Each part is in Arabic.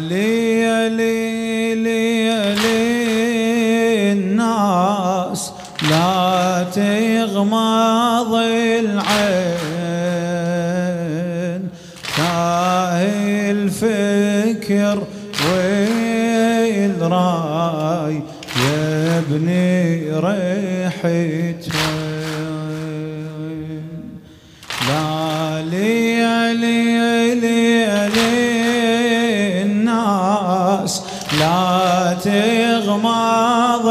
لي الناس لا تغمض العين، تاهي الفكر والراي يا ابني ريحت وين. لا لي الناس لا تغمض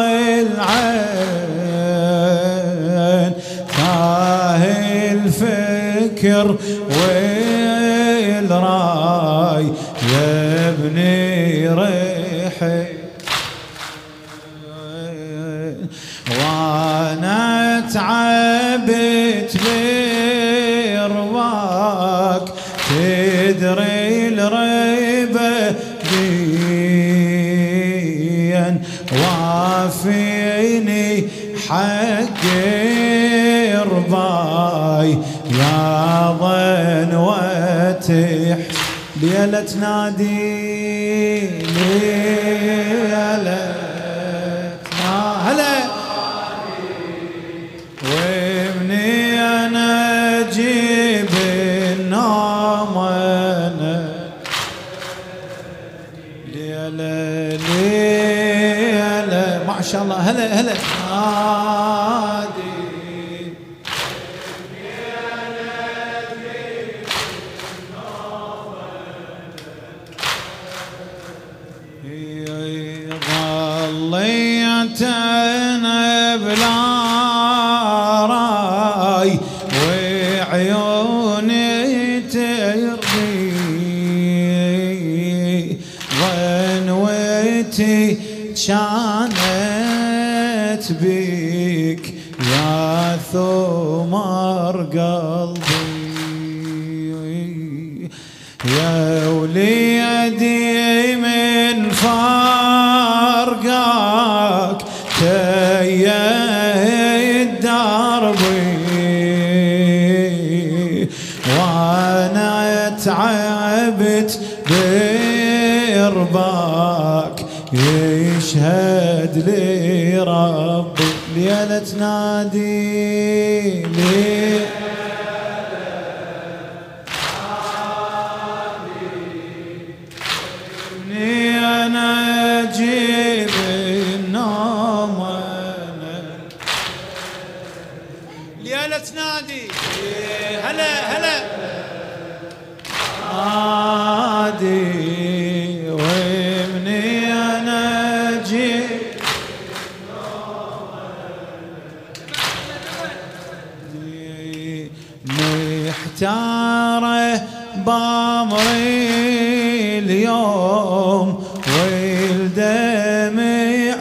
العين، تاهي الفكر والراي يا ابني ريحي. وانا تعبت برضاك تدري الريبة بين، وافيني حق رضاي يا ظن وتح. ليلة تنادي ليلة هلا وابني انا اجيب النوم انا. ليلة ما شاء الله هلا نادي ظليت انا بلا راي وعيوني ترضي، ظنوتي كانت بيك يا ثمر قلبي، يا وليدي من فارقك تيهت دربي، وانا تعبت برباك يشهد لي ربي. ليلة تنادي لي انا اجيب النوم انا. ليلة تنادي هلا نادي وابني انا اجيب محتاره بامري اليوم والدمع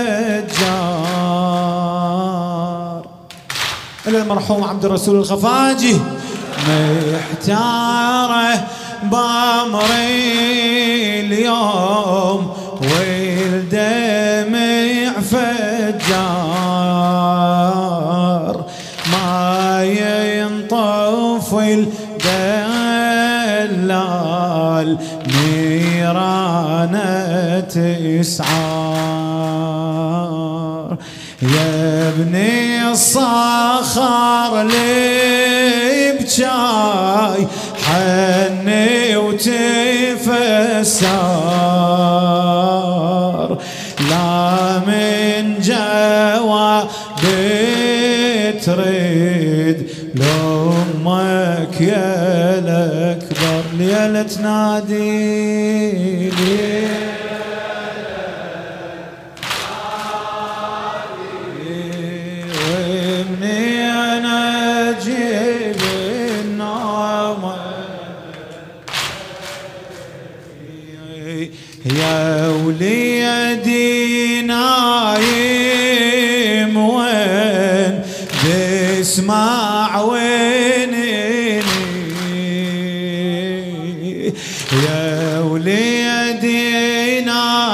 فجار. المرحوم عبد الرسول الخفاجي محتاره بامري اليوم والدمع فجار، ما ينطف الدلال نيرانه تسعار. يا ابني الصخر لي بجاي حني وتفسار، لا من جوا بتريد لأمك يا الأكبر. ليلة تنادي وابني أنا أجيب النوم يا وليدي نايم وين بسمع ويني، يا وليدي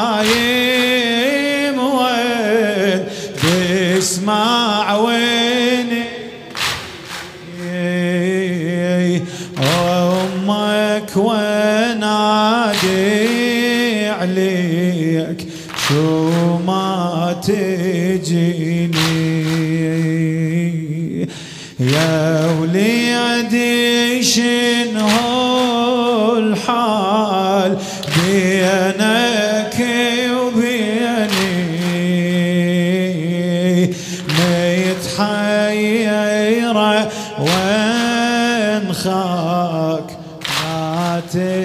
نايم وين بسمع ويني، امك ونادي ليك شو ما تجيني يا وليدي شنو الحال بينك وبيني ما يتحير وين خاك ما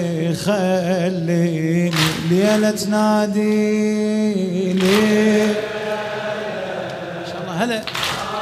تخليني ليلة تنادي لي. ما شاء الله هلا